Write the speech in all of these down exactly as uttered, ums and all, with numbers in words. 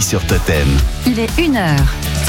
sur Totem. Il est une heure.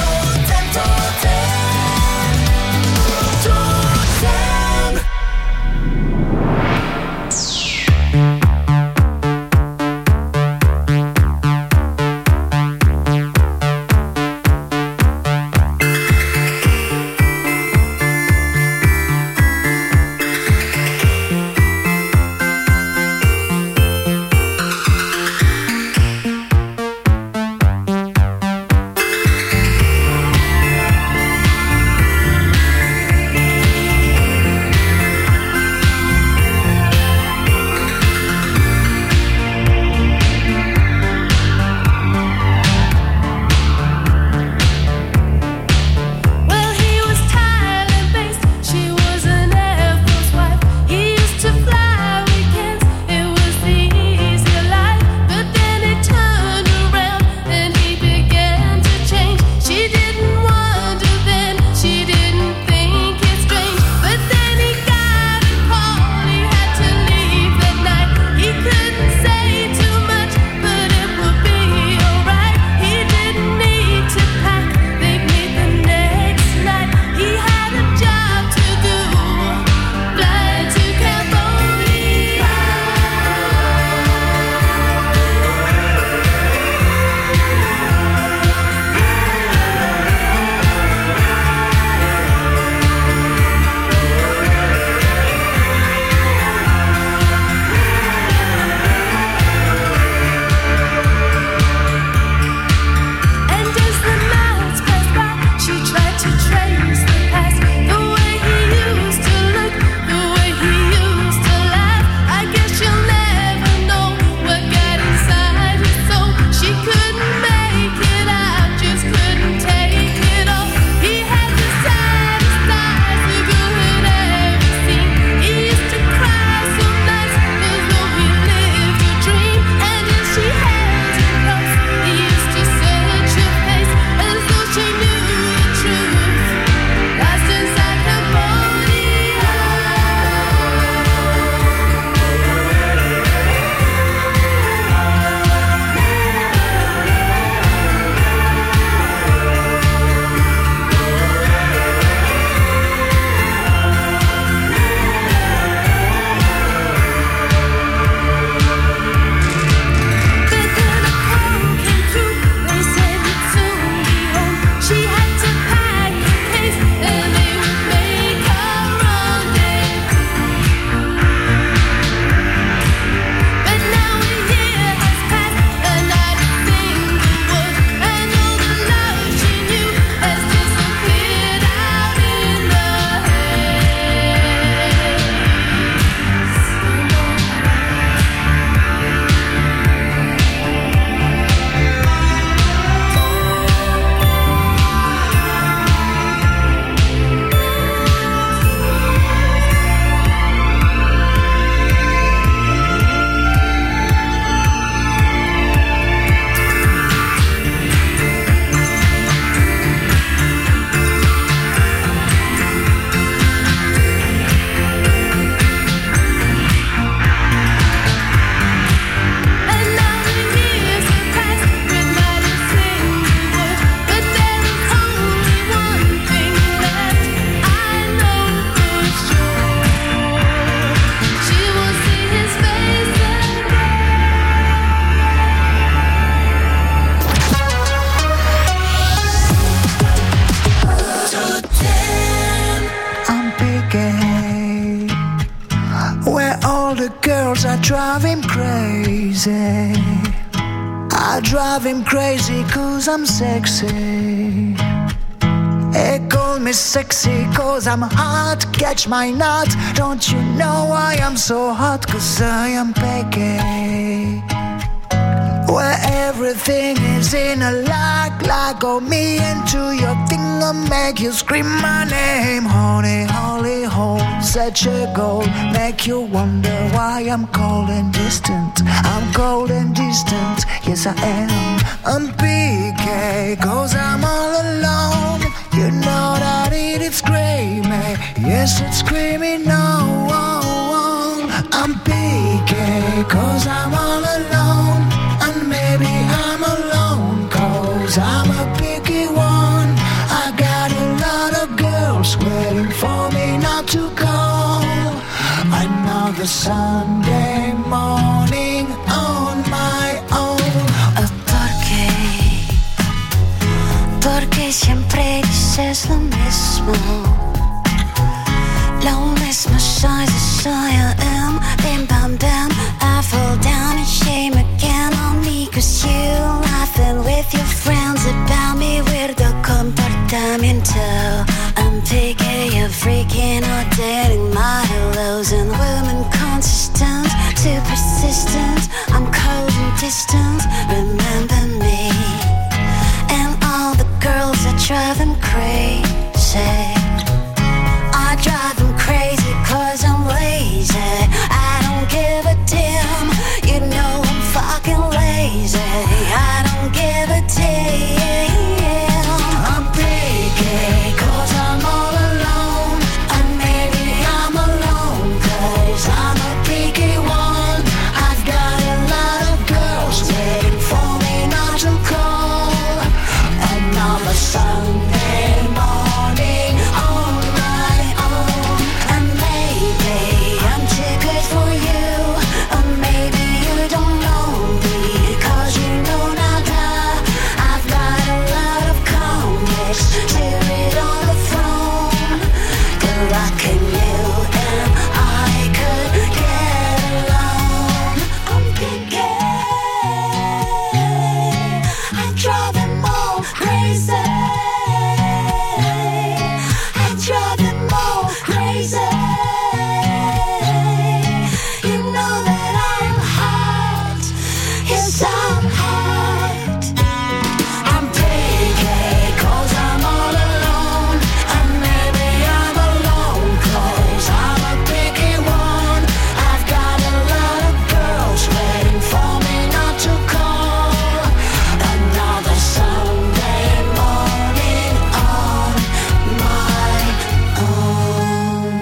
drive him crazy. I drive him crazy cause I'm sexy. They call me sexy cause I'm hot. Catch my nut. Don't you know why I'm so hot? Cause I am Peggy. Where everything is in a lock, like go me into your thing and make you scream my name. Honey, holy hole, such a goal. Make you wonder why I'm cold and distant. I'm cold and distant, yes I am. I'm P K, cause I'm all alone. You know that it is screaming, yes it's screaming no. I'm P K, cause I'm all alone. And maybe I'm alone, cause Sunday morning on my own. Oh, ¿por qué? Porque siempre dices lo mismo. Lo mismo soy, soy I am. Bim bam bam, I fall down and shame again on me. Cause you laughing with your friends about me. Weirdo comportamiento. I'm picky, you're freaking out, dating my lows. And women consistent, too persistent. I'm cold and distant, remember me. And all the girls that drive them crazy. I drive them crazy cause I'm lazy. I don't give a damn, you know I'm fucking lazy. I don't give a damn. I'm picky cause I'm all alone. And maybe I'm alone cause I'm a picky one. I've got a lot of girls waiting for me not to call. Another Sunday morning on my own. And maybe I'm too good for you, or maybe you don't know me cause you know nada. I've got a lot of comics to read on the phone. Good luck in you and I could get along. I'm picky, I drive them all crazy. I drive them all crazy. You know that I'm hot. Yes, I'm hot. I'm picky cause I'm all alone. And maybe I'm alone cause I'm a picky one. I've got a lot of girls waiting for me not to call. Another Sunday morning on my own.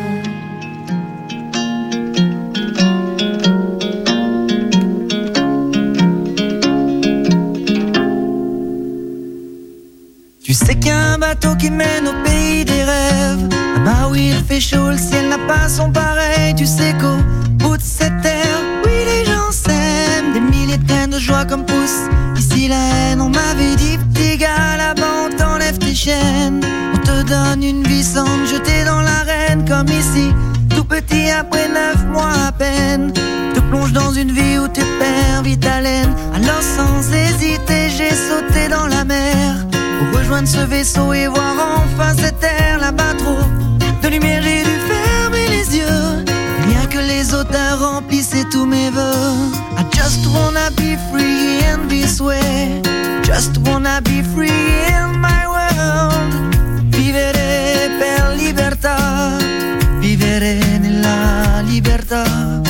Tu sais qu'il y a un bateau qui mène au pays des rêves. Ah bah oui, il fait chaud, le ciel n'a pas son pareil. Tu sais qu'au bout de cette terre, oui, les gens s'aiment. Des milliers de graines de joie comme poussent ici la haine. On m'avait dit, petit gars, là-bas on t'enlève tes chaînes. On te donne une vie sans te jeter dans l'arène. Comme ici, tout petit après neuf mois à peine. Te plonge dans une vie où tu perds vite haleine. Alors sans hésiter, j'ai sauté dans la mer pour rejoindre ce vaisseau et voir enfin cette terre là-bas. Trop de lumière, j'ai dû fermer les yeux. Rien que les odeurs remplissaient tous mes vœux. I just wanna be free in this way. Just wanna be free in my world. Vivere per libertà. Vivere nella libertà.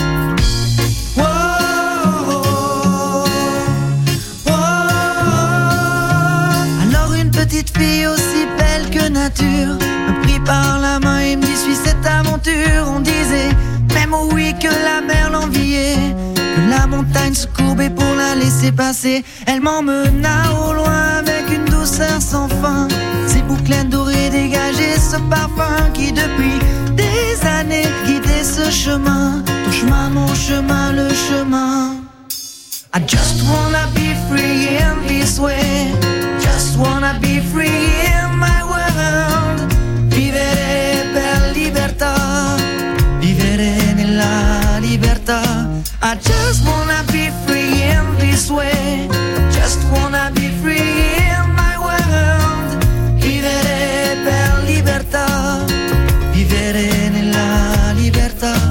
Petite fille aussi belle que nature me prit par la main et me dit suis cette aventure. On disait même au oui que la mer l'enviait, que la montagne se courbait pour la laisser passer. Elle m'emmena au loin avec une douceur sans fin. Ses bouclettes dorées dégageaient ce parfum qui depuis des années guidait ce chemin. Ton chemin, mon chemin, le chemin. I just wanna be free in this way. Just wanna be free in my world. Vivere per libertà. Vivere nella libertà. I just wanna be free in this way. Just wanna be free in my world. Vivere per libertà. Vivere nella libertà.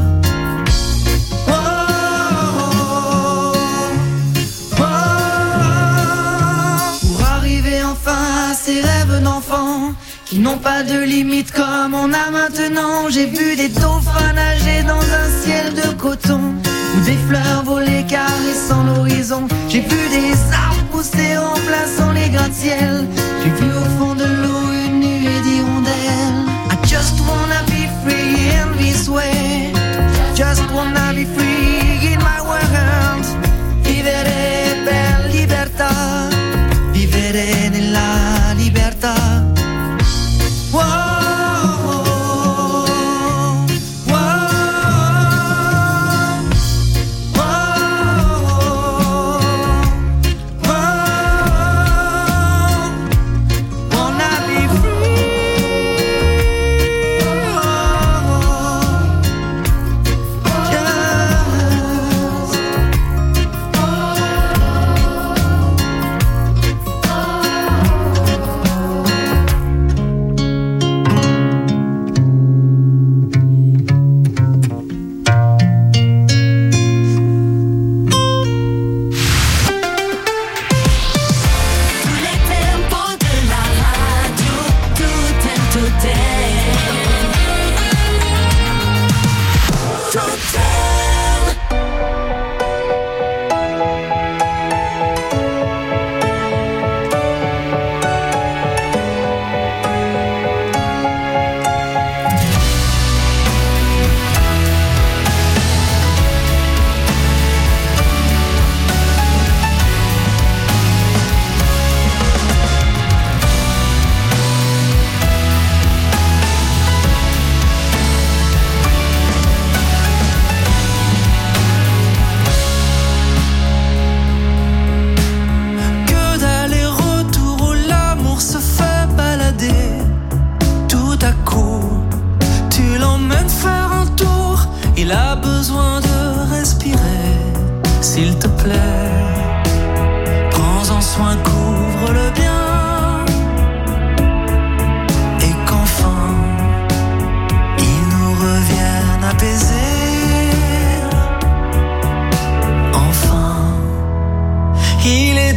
Ces rêves d'enfants qui n'ont pas de limite comme on a maintenant. J'ai vu des dauphins nager dans un ciel de coton, ou des fleurs voler caressant l'horizon. J'ai vu des arbres pousser remplaçant les gratte-ciel. J'ai vu au fond de l'eau une nuée d'hirondelles. I just wanna be free in this way. Just wanna be free in my world. Vivere per libertà. Vivere nella libertà. Wow, wow, wow.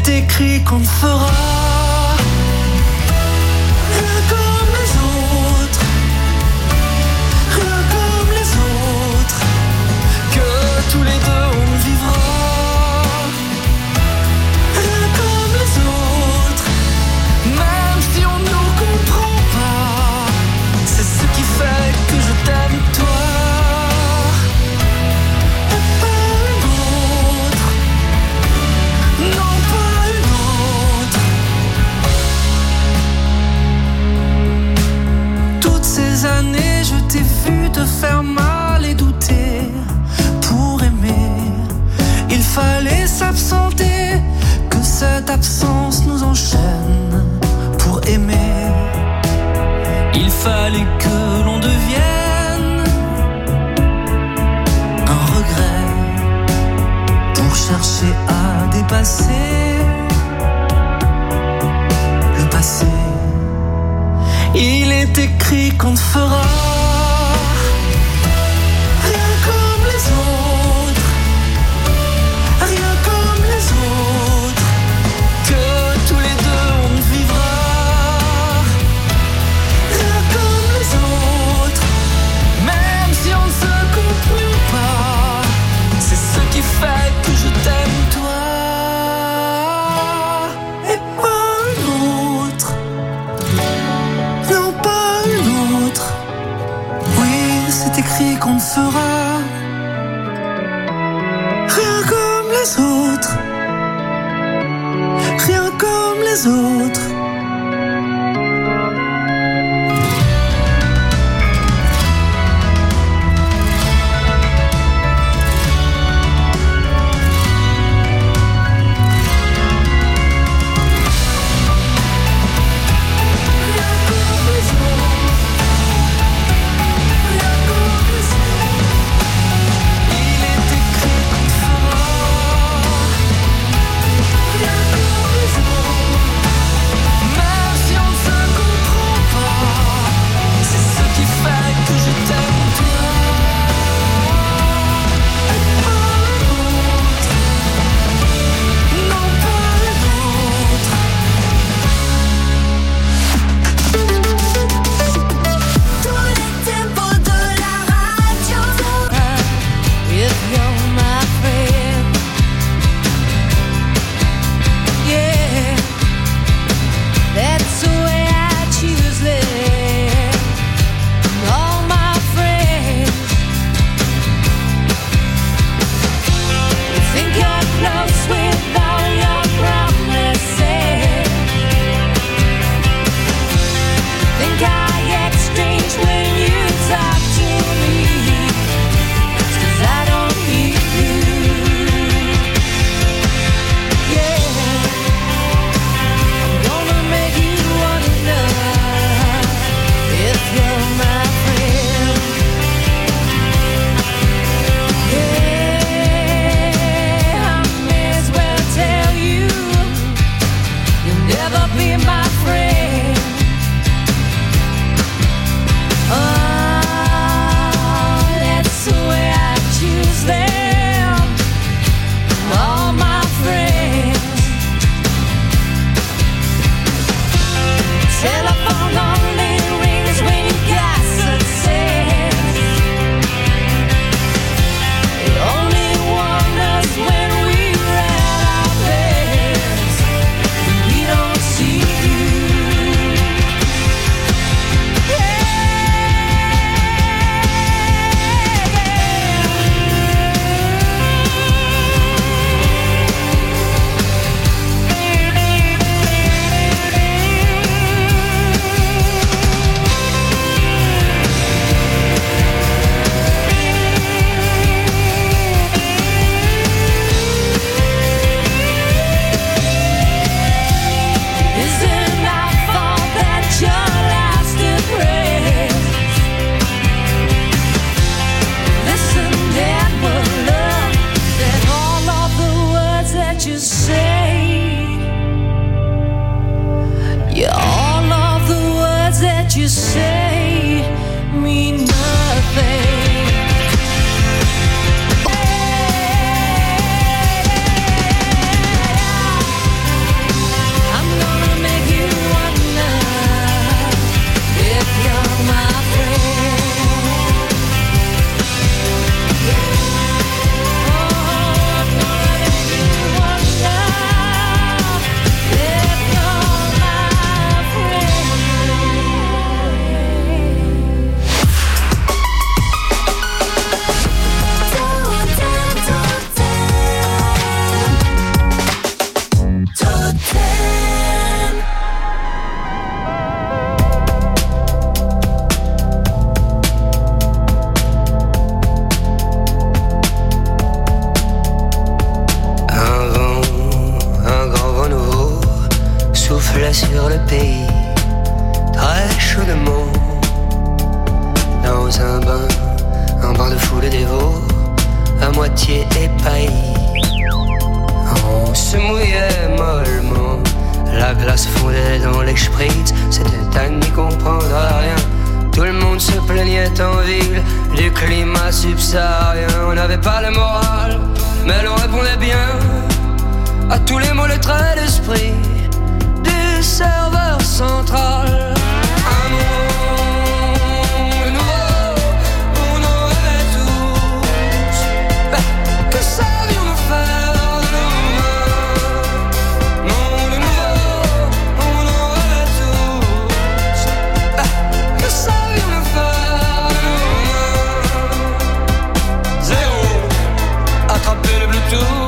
écrit qu'on ne fera rien comme les autres, rien comme les autres, que tous les deux on vivra rien comme les autres, même si on nous comprend pas. C'est ce qui fait que je t'aime toi. Années, je t'ai vu te faire mal et douter. Pour aimer, il fallait s'absenter, que cette absence nous enchaîne. Pour aimer, il fallait que l'on devienne un regret pour chercher à dépasser le passé. Il est écrit qu'on ne fera rien comme les autres, rien comme les autres, que tous les deux on vivra rien comme les autres, même si on ne se comprend pas. C'est ce qui fait que je t'aime toi. Écrit qu'on ne fera rien comme les autres, rien comme les autres. Rien comme les autres. sur le pays, très chaudement, dans un bain, un bain de foule dévot, à moitié épaillis. On se mouillait mollement, la glace fondait dans les spritz, c'était à n'y comprendre rien. Tout le monde se plaignait en ville du climat subsaharien. On n'avait pas le moral, mais l'on répondait bien à tous les mots, les traits d'esprit du serveur central. Un monde nouveau, on en rêvait tous. Ben, que savions-nous faire de nos mains? Monde nouveau, on en rêvait tous. Ben, que savions-nous faire de nos mains? Zéro, attraper le Bluetooth.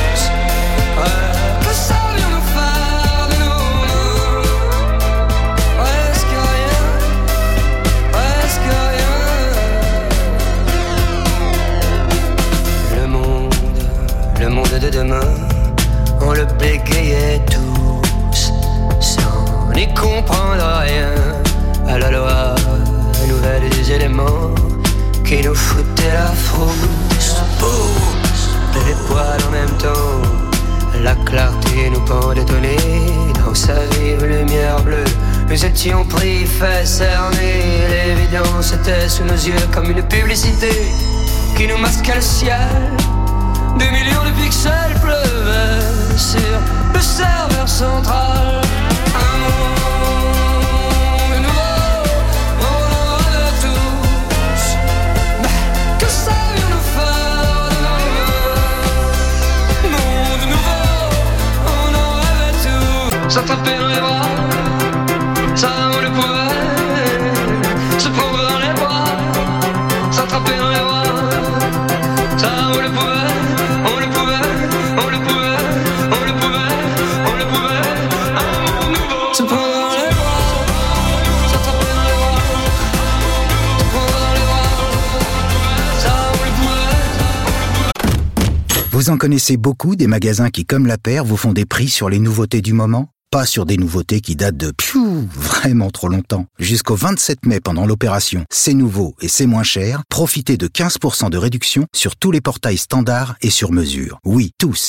De demain, on le bégayait tous, sans n'y comprendre rien à la loi nouvelle des éléments qui nous foutaient la frousse. Pousse les poils en même temps, la clarté nous pendait au nez. Dans sa vive lumière bleue, nous étions pris, fait cerner. L'évidence était sous nos yeux comme une publicité qui nous masquait le ciel. Des millions de pixels pleuvaient sur le serveur central. Un monde nouveau, on en rêvait tous. Mais que savions-nous faire de nos mains? Monde nouveau, on en rêvait tous. S'attraper dans les bras, ça on le pouvait. Se prendre dans les bras, s'attraper dans les bras, ça on le pouvait. On le pouvait, on le pouvait, on le pouvait, on le pouvait. Un monde nouveau. Se prendre dans les bras, s'attraper dans les bras, se prendre dans les bras, ça on le pouvait. Vous en connaissez beaucoup des magasins qui, comme La Paire, vous font des prix sur les nouveautés du moment? Pas sur des nouveautés qui datent de piou, vraiment trop longtemps. Jusqu'au vingt-sept mai, pendant l'opération C'est nouveau et c'est moins cher, profitez de quinze pour cent de réduction sur tous les portails standards et sur mesure. Oui, tous.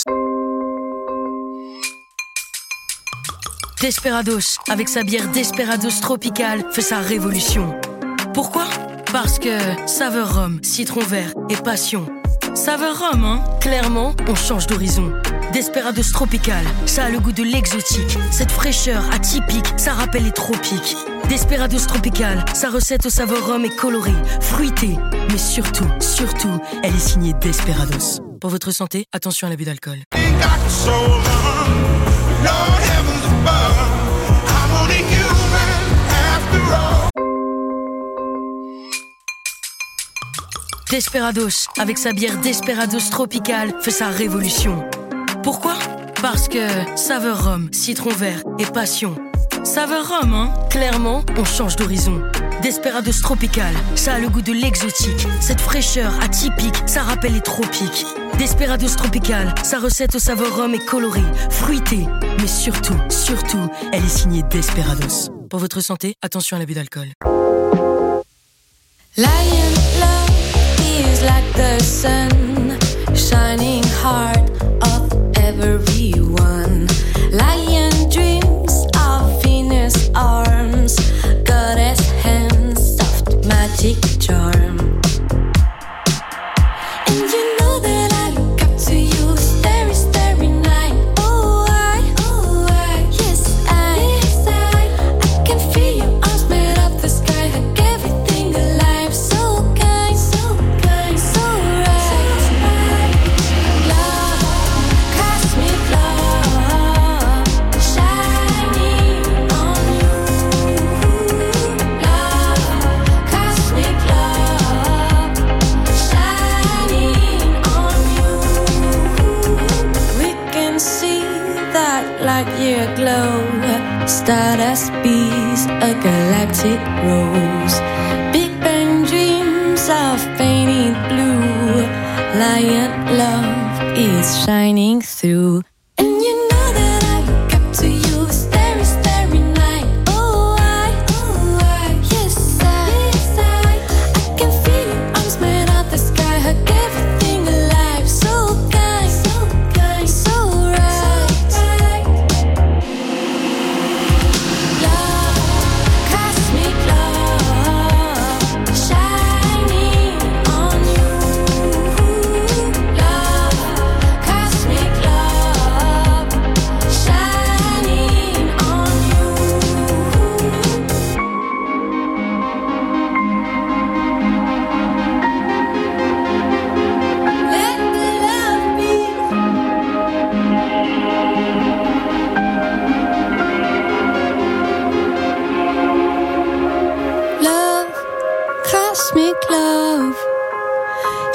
Desperados, avec sa bière Desperados Tropical, fait sa révolution. Pourquoi? Parce que saveur rhum, citron vert et passion. Saveur rhum, hein? Clairement, on change d'horizon. Desperados Tropical, ça a le goût de l'exotique. Cette fraîcheur atypique, ça rappelle les tropiques. Desperados Tropical, sa recette au saveur rhum est colorée, fruitée. Mais surtout, surtout, elle est signée Desperados. Pour votre santé, attention à l'abus d'alcool. Desperados, avec sa bière Desperados Tropical, fait sa révolution. Pourquoi? Parce que saveur rhum, citron vert et passion. Saveur rhum, hein? Clairement, on change d'horizon. Desperados Tropical, ça a le goût de l'exotique. Cette fraîcheur atypique, ça rappelle les tropiques. Desperados Tropical, sa recette au saveur rhum est colorée, fruitée. Mais surtout, surtout, elle est signée Desperados. Pour votre santé, attention à l'abus d'alcool. Lion love is like the sun, shining heart of everyone. Lion dreams of Venus arms, goddess hands, soft magic charm. And you know that I look up to you, starry, starry night. Oh, I, oh, I, yes, I, yes, I, I can feel your arms made up the sky, like everything alive, so kind, so kind, so right. Love, cosmic love, shining on you. Love, cosmic love, shining on you. We can see that light year glow, stardust bees, a galactic rose. Big Bang dreams of painted blue. Lion love is shining through. And you know that I look up to you, starry, starry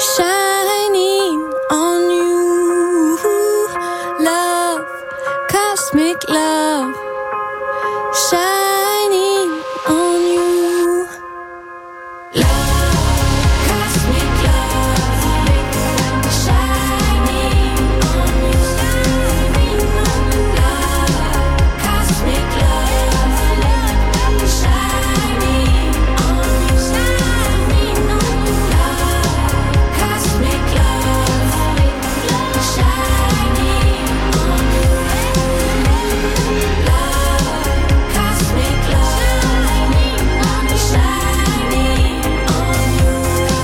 shining on you. Love, cosmic love, shining on you. Love, cosmic love, shining on you. Love, cosmic love, shining on you. Shining on you. Love, cosmic love, shining on you. Love, cosmic love, shining on you.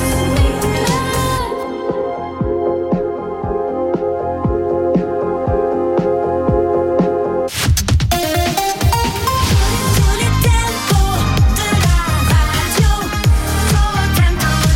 Tous les tempos de la radio, Totem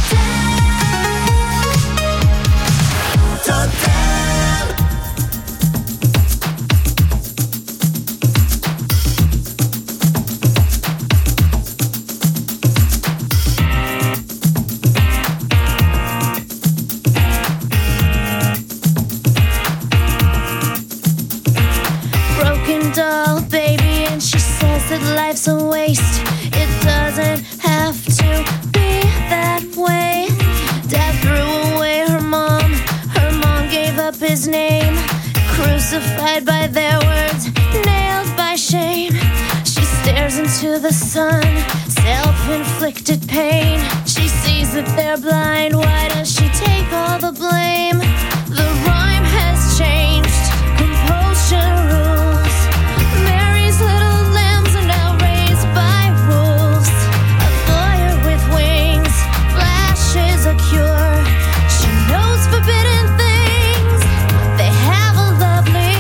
Broken doll, baby, and she says that life's a waste. It doesn't have to be that way. Dad threw away her mom. Her mom gave up his name. Crucified by their words, nailed by shame. She stares into the sun, self-inflicted pain. She sees that they're blind. Why does she take all the blame? The rhyme has changed. Compulsion rules. Mary's little lambs are now raised by wolves. A lawyer with wings flashes a cure. She knows forbidden things. They have a lovely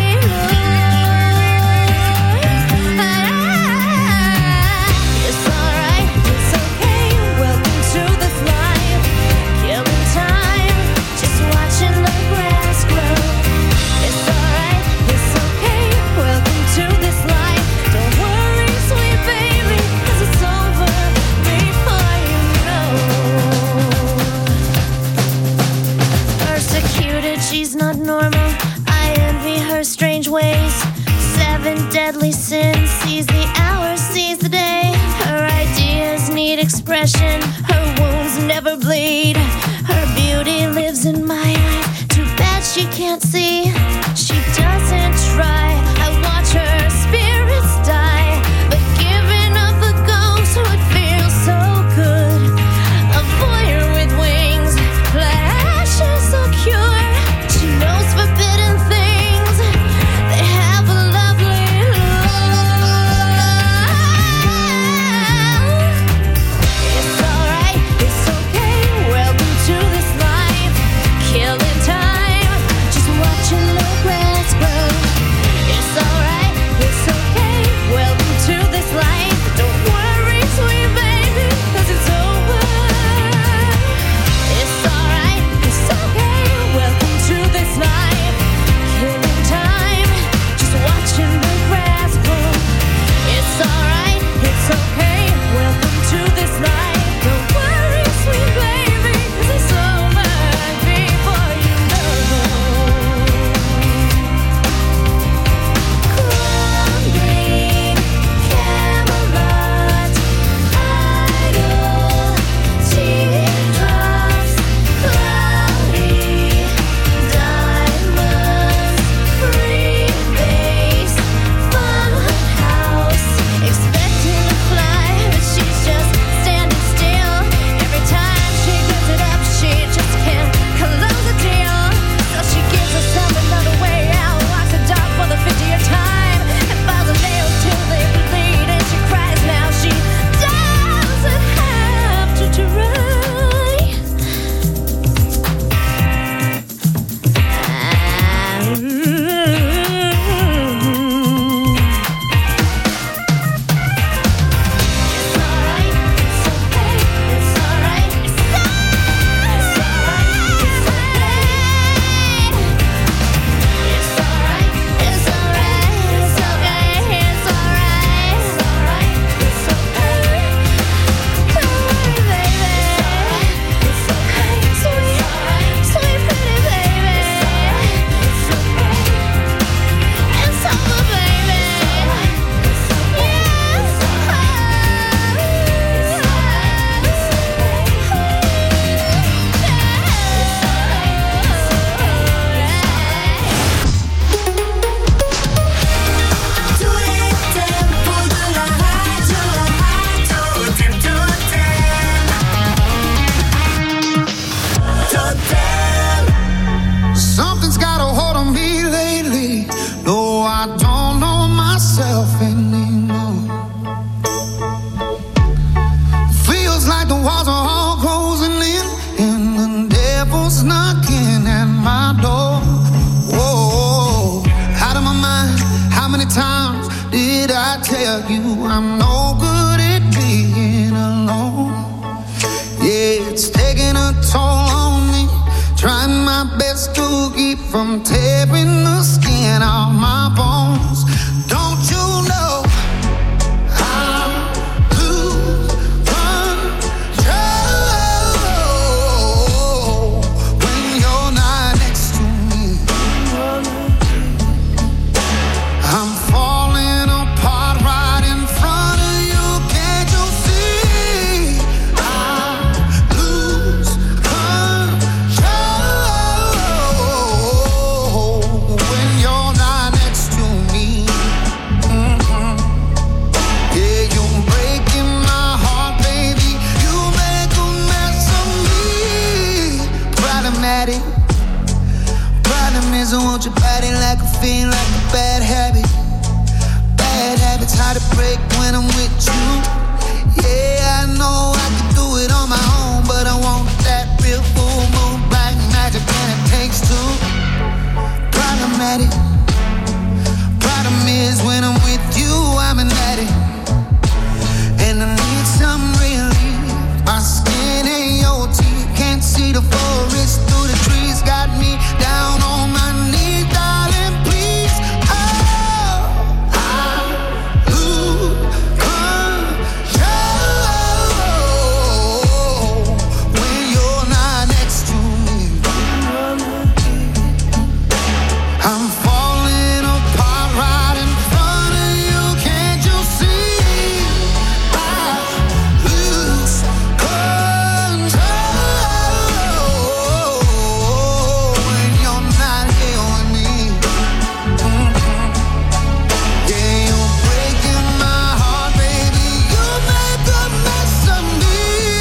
It's alright, it's okay. Welcome to this life. Killing time, just watching the grass grow. It's alright, it's okay. Welcome to this life. Don't worry, sweet baby, 'cause it's over before you know. Persecuted, she's not normal. I envy her strange ways. Seven deadly sins, sees the hours, sees the day. Her ideas need expression. Her wounds never bleed. Her beauty lives in my eyes. Too bad she can't see. She doesn't try. I watch her spirits die. But giving up the ghost would feel so good. A voyeur with wings, flashes so cure. She knows forbidden things. They have a lovely love. It's alright. you I'm no good at being alone. Yeah, it's taking a toll on me. Trying my best to keep from tearing the skin off my bones. Don't you know I lose control when you're not next to me? I'm falling apart right in front of you. Can't you see? I lose control when you're not next to me. Mhm. Yeah, you're breaking my heart, baby. You make a mess of me. Problematic. Problem is I want your body like a fiend, like a bad habit. Bad habits hard to break when I'm with you. Yeah, I know I can do it on my own, but I want that real full moon black magic, and it takes two. Problematic. Problem is when I'm with you, I'm an addict, and I need some relief. My skin ain't your teeth, can't see the forest through the trees. Got me down on my knees, darling, please. Oh, I lose control when you're not next to me. I'm falling apart right in front of you. Can't you see? I lose control when you're not here with me. Mhm. Yeah, you're breaking my heart, baby. You make a mess of me.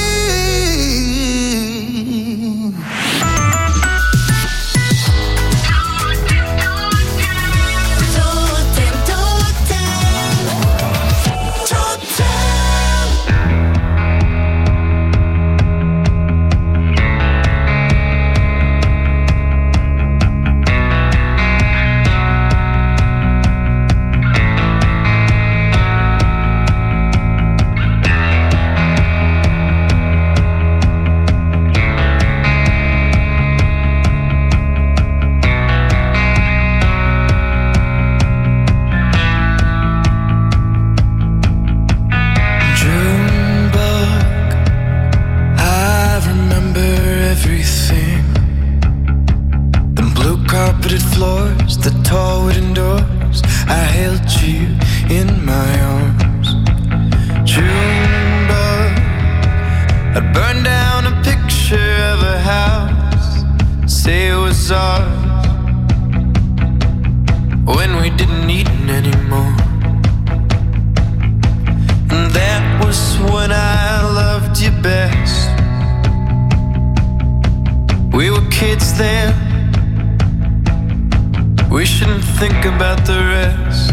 Junebug, I remember everything. The blue carpeted floors, the tall wooden doors. I held you in my arms. Junebug, I'd burn down a picture of a house, say it was ours, when we didn't need it anymore. And that was when I loved you best. We were kids then. We shouldn't think about the rest.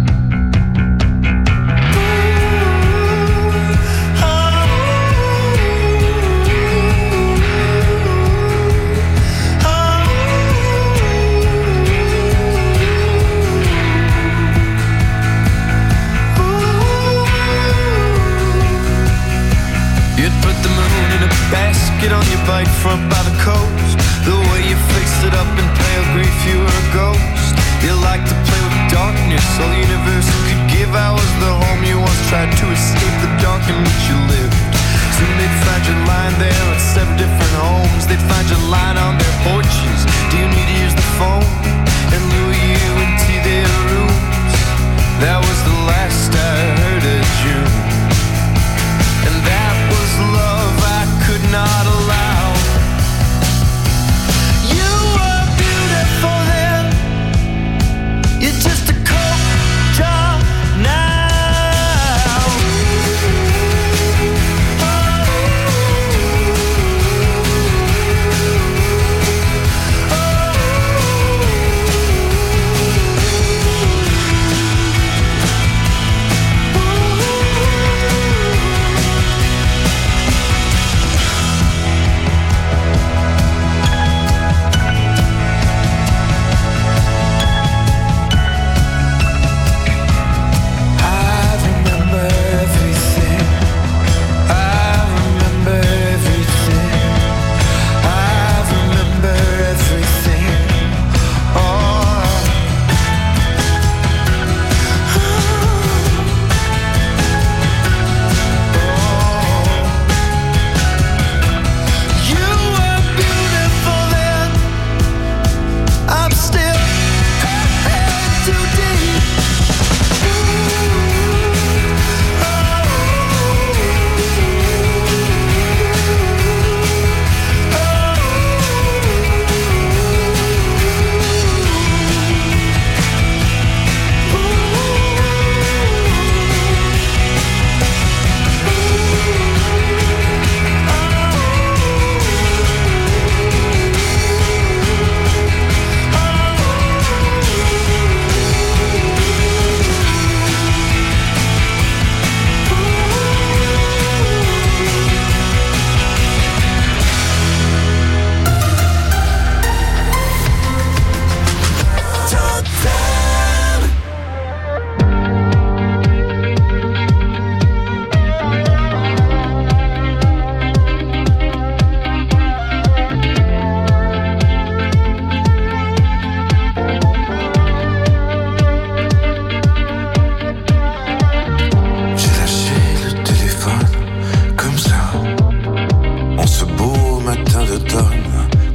You'd put the moon in a basket on your bike front by the coast. The way you fixed it up in pale grief, you were a ghost. You liked to play with darkness, all the universe could give. I was the home you once tried to escape the dark in which you lived. Soon they'd find you lying there at seven different homes. They'd find you lying on their porches. Do you need to use the phone? And lure you into their rooms. That was the last I heard of June. And that was love I could not allow. You were beautiful then. You're just a cold job now. Oh, oh.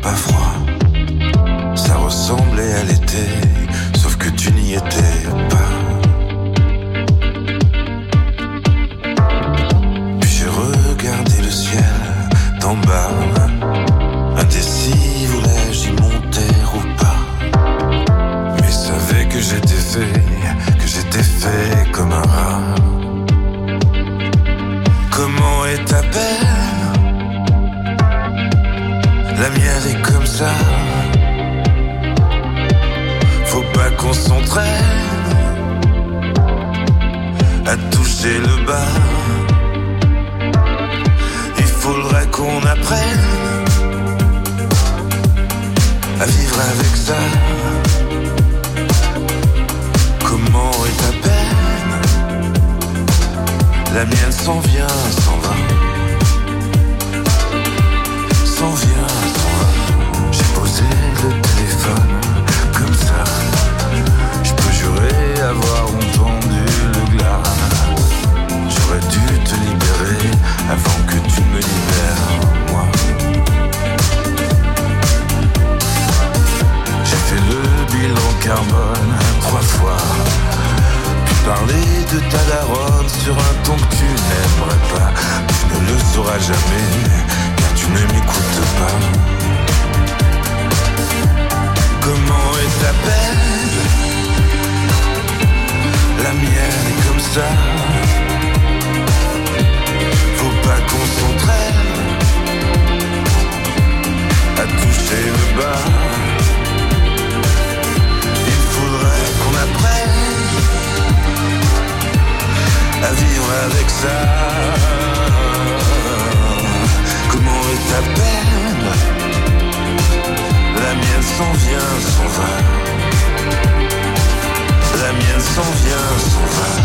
pas froid. Ça ressemblait à l'été, sauf que tu n'y étais pas. Puis j'ai regardé le ciel d'en bas, indécis, voulais-je y monter ou pas. Mais savais que j'étais fait, que j'étais fait comme un rat. Comment est ta peine? La mienne est comme ça. Faut pas qu'on s'entraîne à toucher le bas. Il faudrait qu'on apprenne à vivre avec ça. Comment est ta peine? La mienne s'en vient, s'en va. S'en vient, s'en va. J'ai posé le téléphone comme ça. Je peux jurer avoir entendu le glas. J'aurais dû te libérer avant que tu me libères, moi. J'ai fait le bilan carbone trois fois. Puis parler de ta daronne sur un ton que tu n'aimerais pas. Tu ne le sauras jamais, car tu ne m'écoutes pas. Comment est ta peine? La mienne est comme ça. Faut pas qu'on s'entraîne à toucher le bas. Il faudrait qu'on apprenne à vivre avec ça. Comment est ta peine? La mienne s'en vient, s'en va. La mienne s'en vient, s'en va.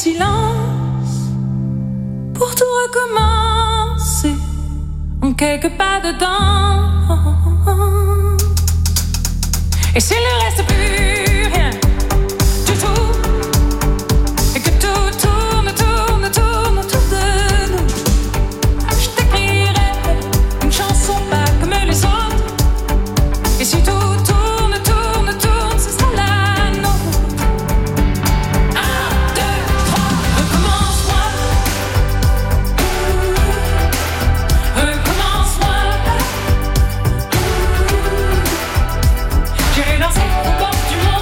silence pour tout recommencer en quelques pas dedans. Et s'il ne reste plus rien du tout, et que tout tourne, tourne, tourne autour de nous, je t'écrirai une chanson pas comme les autres. Et si tout tourne, tourne, tourne, ce sera la nôtre. Un, deux, trois, recommence-moi. Recommence-moi. J'irai danser au bord du monde.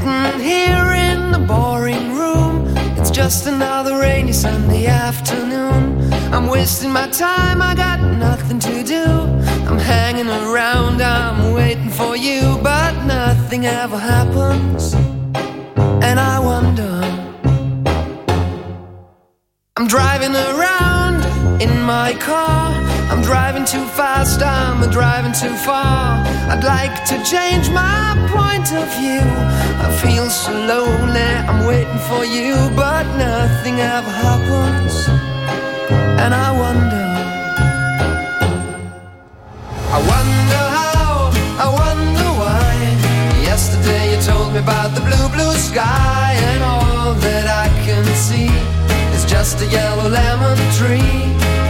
sitting here in the boring room. It's just another rainy Sunday afternoon. I'm wasting my time, I got nothing to do. I'm hanging around, I'm waiting for you, but nothing ever happens. And I wonder, I'm driving around in my car. I'm driving too fast, I'm driving too far. I'd like to change my point of view. I feel so lonely, I'm waiting for you, but nothing ever happens. And I wonder, I wonder how, I wonder why. Yesterday you told me about the blue, blue sky, and all that I can see is just a yellow lemon tree.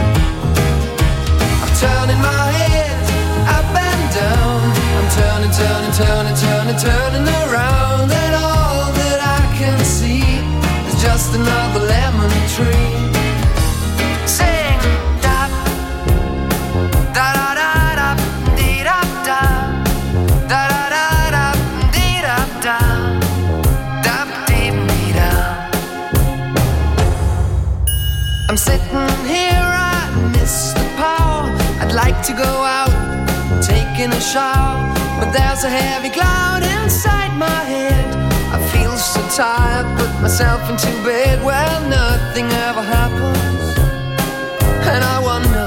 I'm turning my head up and down. I'm turning, turning, turning, turning, turning around, and all that I can see is just another lemon tree. Sing da da da da da dee da da da da da da dee da da da dee dee da. I'm sitting here, I miss the power. I'd like to go out, taking a shower, but there's a heavy cloud inside my head. I feel so tired, put myself into bed. Well, nothing ever happens, and I wonder,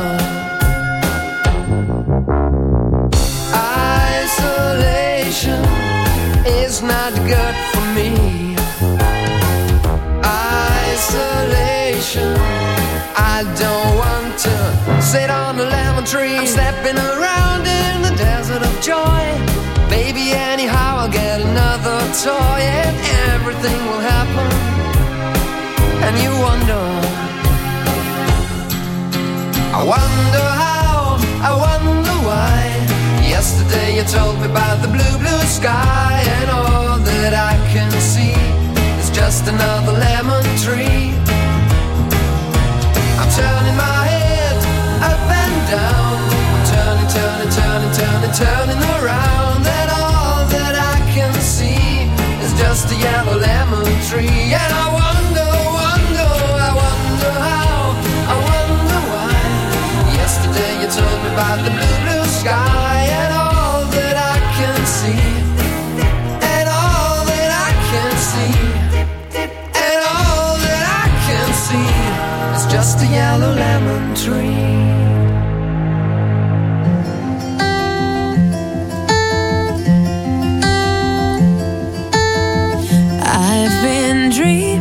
isolation is not good for me. Isolation, I don't want to sit on a lemon tree. I'm stepping around in the desert of joy. Baby, anyhow I'll get another toy, and everything will happen. And you wonder, I wonder how, I wonder why. Yesterday you told me about the blue, blue sky, and all that I can see is just another lemon tree. I'm turning my head up and down. I'm turning, turning, turning, turning, turning around, and all that I can see is just a yellow lemon tree. And I wonder, wonder, I wonder how, I wonder why. Yesterday you told me about the blue, blue sky, and all that I can see, and all that I can see, and all that I can see is just a yellow lemon tree. I've been dreaming